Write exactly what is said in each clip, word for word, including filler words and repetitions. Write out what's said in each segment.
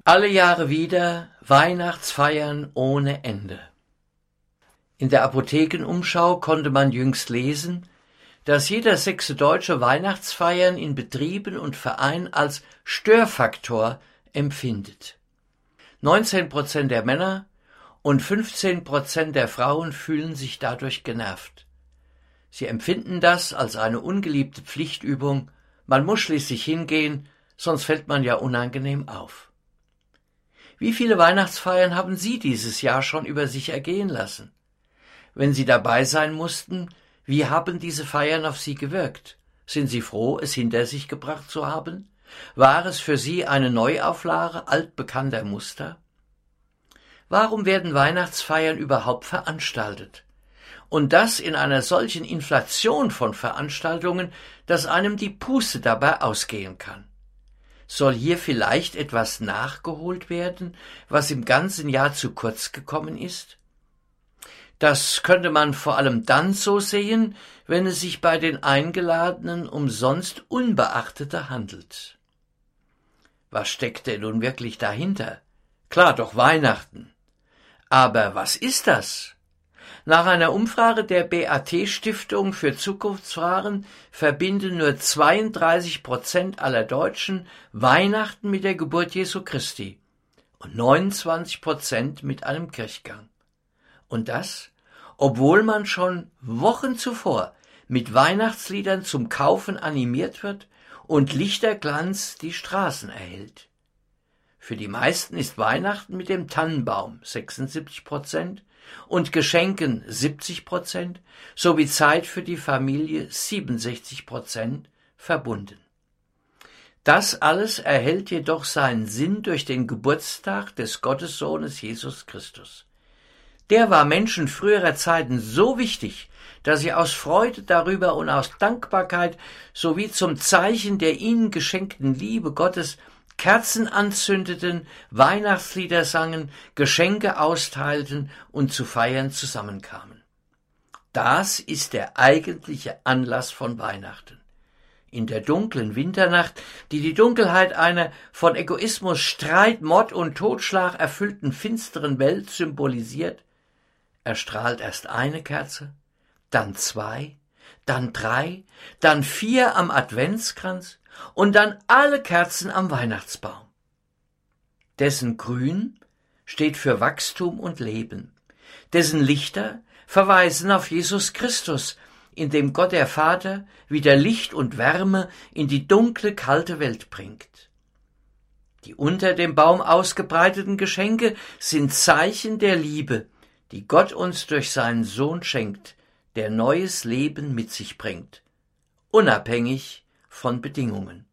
Alle Jahre wieder Weihnachtsfeiern ohne Ende. In der Apothekenumschau konnte man jüngst lesen, dass jeder sechste Deutsche Weihnachtsfeiern in Betrieben und Vereinen als Störfaktor empfindet. neunzehn Prozent der Männer und fünfzehn Prozent der Frauen fühlen sich dadurch genervt. Sie empfinden das als eine ungeliebte Pflichtübung, man muss schließlich hingehen, sonst fällt man ja unangenehm auf. Wie viele Weihnachtsfeiern haben Sie dieses Jahr schon über sich ergehen lassen? Wenn Sie dabei sein mussten, wie haben diese Feiern auf Sie gewirkt? Sind Sie froh, es hinter sich gebracht zu haben? War es für Sie eine Neuauflage altbekannter Muster? Warum werden Weihnachtsfeiern überhaupt veranstaltet? Und das in einer solchen Inflation von Veranstaltungen, dass einem die Puste dabei ausgehen kann. Soll hier vielleicht etwas nachgeholt werden, was im ganzen Jahr zu kurz gekommen ist? Das könnte man vor allem dann so sehen, wenn es sich bei den Eingeladenen um sonst Unbeachtete handelt. Was steckt denn nun wirklich dahinter? Klar, doch Weihnachten. Aber was ist das? Nach einer Umfrage der B A T-Stiftung für Zukunftsfragen verbinden nur zweiunddreißig Prozent aller Deutschen Weihnachten mit der Geburt Jesu Christi und neunundzwanzig Prozent mit einem Kirchgang. Und das, obwohl man schon Wochen zuvor mit Weihnachtsliedern zum Kaufen animiert wird und Lichterglanz die Straßen erhellt. Für die meisten ist Weihnachten mit dem Tannenbaum sechsundsiebzig Prozent und Geschenken siebzig Prozent sowie Zeit für die Familie siebenundsechzig Prozent verbunden. Das alles erhält jedoch seinen Sinn durch den Geburtstag des Gottessohnes Jesus Christus. Der war Menschen früherer Zeiten so wichtig, dass sie aus Freude darüber und aus Dankbarkeit sowie zum Zeichen der ihnen geschenkten Liebe Gottes Kerzen anzündeten, Weihnachtslieder sangen, Geschenke austeilten und zu Feiern zusammenkamen. Das ist der eigentliche Anlass von Weihnachten. In der dunklen Winternacht, die die Dunkelheit einer von Egoismus, Streit, Mord und Totschlag erfüllten finsteren Welt symbolisiert, erstrahlt erst eine Kerze, dann zwei, dann drei, dann vier am Adventskranz und dann alle Kerzen am Weihnachtsbaum. Dessen Grün steht für Wachstum und Leben. Dessen Lichter verweisen auf Jesus Christus, in dem Gott der Vater wieder Licht und Wärme in die dunkle, kalte Welt bringt. Die unter dem Baum ausgebreiteten Geschenke sind Zeichen der Liebe, die Gott uns durch seinen Sohn schenkt, der neues Leben mit sich bringt, unabhängig von Bedingungen.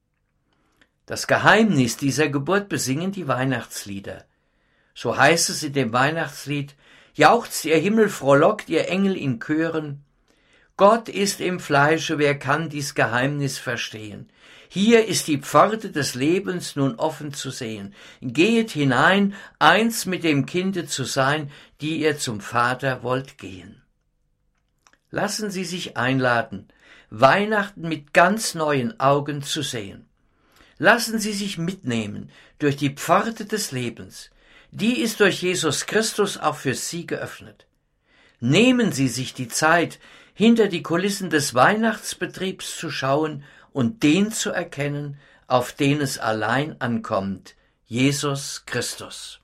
Das Geheimnis dieser Geburt besingen die Weihnachtslieder. So heißt es in dem Weihnachtslied: Jauchzt ihr Himmel, frohlockt ihr Engel in Chören. Gott ist im Fleische, wer kann dies Geheimnis verstehen? Hier ist die Pforte des Lebens nun offen zu sehen. Gehet hinein, eins mit dem Kinde zu sein, die ihr zum Vater wollt gehen. Lassen Sie sich einladen, Weihnachten mit ganz neuen Augen zu sehen. Lassen Sie sich mitnehmen durch die Pforte des Lebens. Die ist durch Jesus Christus auch für Sie geöffnet. Nehmen Sie sich die Zeit, hinter die Kulissen des Weihnachtsbetriebs zu schauen und den zu erkennen, auf den es allein ankommt, Jesus Christus.